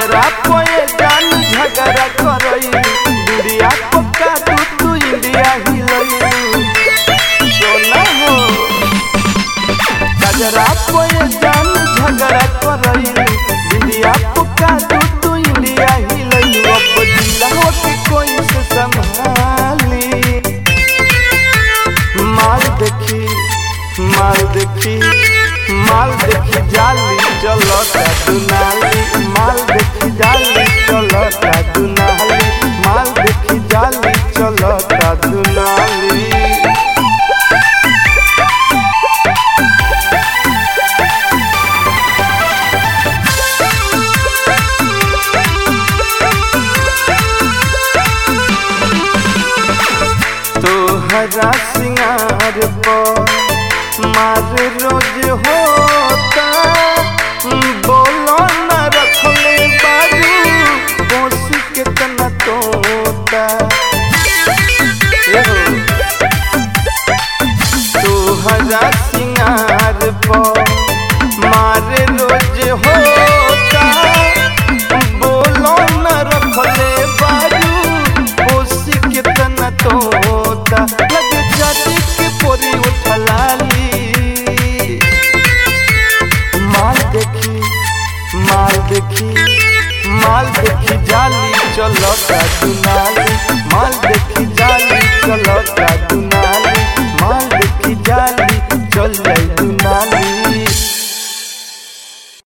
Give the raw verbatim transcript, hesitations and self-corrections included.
कजरा पोए जान झगड़ा करई दुनिया पक्का तू तू इंडिया हिलई सोना हो कजरा पोए जान झगड़ा करई दुनिया पक्का तू तू इंडिया हिलई अब जिला के कोई से संभाली माल देखी माल देखी माल देखी जाली चलता दुनाली माल देखी जाली चलता दुनाली माल देखी जाली चलता दुनाली तोहरा सिंगार पर मार रोज होता बोलो न रखले बारू बोसी कितना तोता तोहरा सिंगार पर मार रोज होता बोलो न रखले बारू बोसी कितना तोता लग जाती के पोरी उठलाली माल देखी माल देखी माल देखी जाली चलता दुनाली माल